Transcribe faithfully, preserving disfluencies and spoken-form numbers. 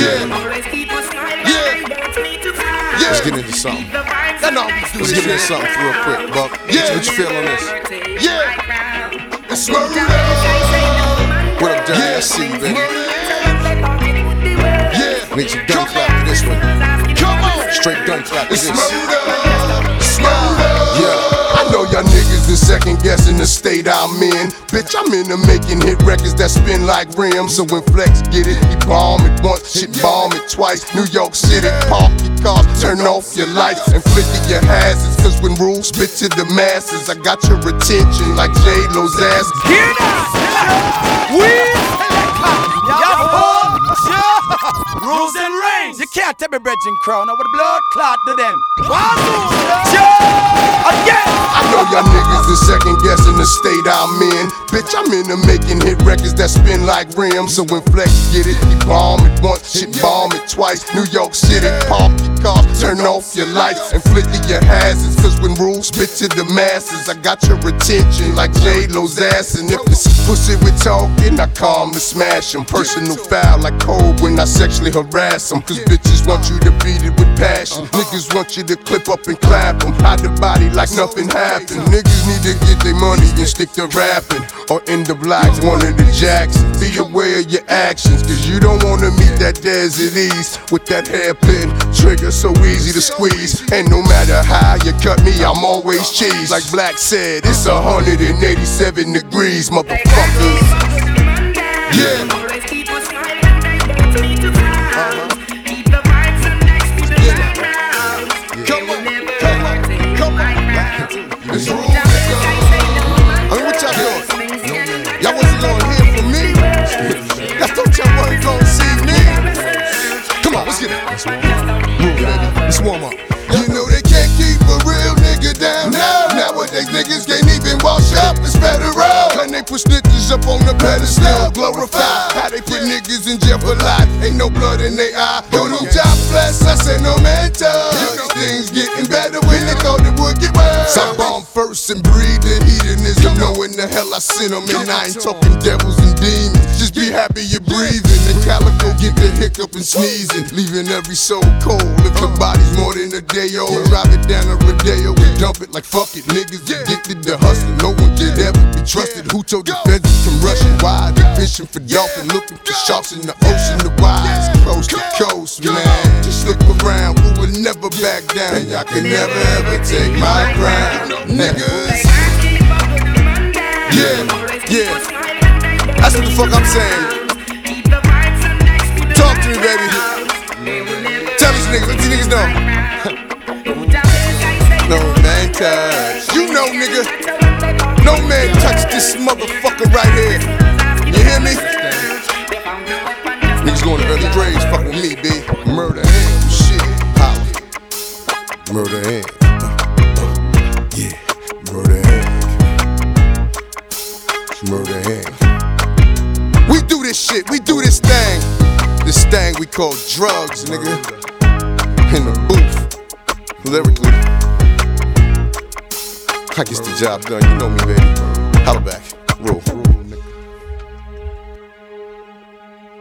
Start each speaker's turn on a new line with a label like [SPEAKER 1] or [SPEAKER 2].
[SPEAKER 1] Yeah. Yeah. Yeah. Let's get into something. Let's get into something real quick, Buck. Yeah. What you feel on this? Yeah. It's murder. What up, Dirty? Yeah. I see you, baby. Yeah. Need some gun clap for this one. Come on. Straight gun clap for this. It's murder. It's murder. Yeah. I know y'all niggas is second guessing the state I'm in. Bitch, I'm into making hit records that spin like rims. So when Flex get it, he bomb it once, shit bomb it twice. New York City, park your cars, turn off your lights, and flick your hazards. Cause when rules spit to the masses, I got your attention like J-Lo's ass.
[SPEAKER 2] Hear that? We rules and reigns. You can't tell me Bridging Crown now with a blood clot to them. Again.
[SPEAKER 1] I know y'all niggas is second guessing the state I'm in. Bitch, I'm into making hit records that spin like rims. So when Flex get it, he bomb it once, shit bomb it twice. New York City, park your car, turn off your lights, and flick your hazards. Cause when rules spit to the masses, I got your attention like J-Lo's ass. And if this pussy we talking, I calm and smash him. Personal foul like cold when I sexually harass them. Cause bitches want you to beat it with passion. Niggas want you to clip up and clap them. Hide the body like nothing happened. Niggas need to get their money and stick to rapping, or end up like one of the Jacksons. Be aware of your actions, cause you don't wanna meet that desert ease with that hairpin trigger so easy to squeeze. And no matter how you cut me, I'm always cheese. Like Black said, it's one hundred eighty-seven degrees, motherfuckers. Yeah. It's rules, nigga. I mean, what y'all doing? Y'all wasn't gonna hear from me. Y'all thought y'all wasn't gonna see me. Come on, let's get it. Move, baby. Let's warm up. You know they can't keep a real nigga down. No. Nowadays niggas can't even wash up. It's federal. And they put snitches up on the pedestal. Glorify how they put niggas in jail for life. Ain't no blood in their eye. Yo, them jobless, I say no mental. Things getting better when they thought it would get worse. I bomb first and breathe the hedonism, knowing the hell I sent them. And I ain't talking devils and demons. Just be happy you're breathing. And Calico get the hiccup and sneezing, leaving every soul cold. If the body's more than a day old, drive it down a Rodeo and dump it like fuck it. Niggas addicted to hustling, no one could ever be trusted. Who told the feds from rushing wide? They fishing for dolphin, looking for sharks in the ocean. The wise coast to coast, man. Just look around, we will never back down. And y'all can never ever take my crown, niggas. Yeah, yeah. That's what the fuck I'm saying. Talk to me, baby. Tell these niggas, let these niggas know. No man touch. You know, nigga. No man touch this motherfucker right here. You hear me? Niggas going to early graves, fuck with me, B. Murder him, shit. Holla. Murder him. Yeah. Murder him. Murder him. We do this shit. We do this thing. This thing we call drugs, nigga. In the booth. Lyrically. I gets the job done. You know me, baby. Holla back. Roll.